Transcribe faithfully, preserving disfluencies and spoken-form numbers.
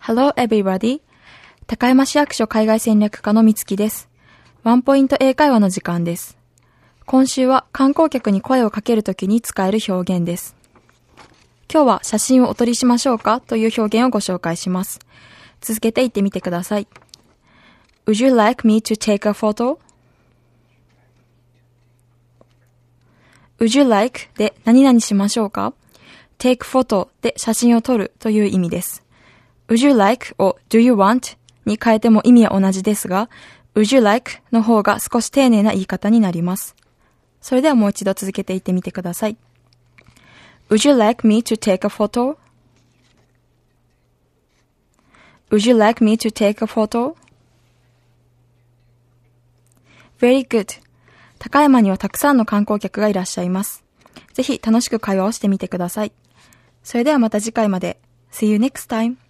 Hello everybody. 高山市役所海外戦略課のみつきです。ワンポイント英会話の時間です。今週は観光客に声をかけるときに使える表現です。今日は写真をお撮りしましょうかという表現をご紹介します。続けて言ってみてください。Would you like me to take a photo? Would you like で何々しましょうか take photo で写真を撮るという意味です。Would you like を Do you want に変えても意味は同じですが、Would you like の方が少し丁寧な言い方になります。それではもう一度続けて言ってみてください。Would you like me to take a photo? Would you like me to take a photo? Very good. 高山にはたくさんの観光客がいらっしゃいます。ぜひ楽しく会話をしてみてください。それではまた次回まで。See you next time.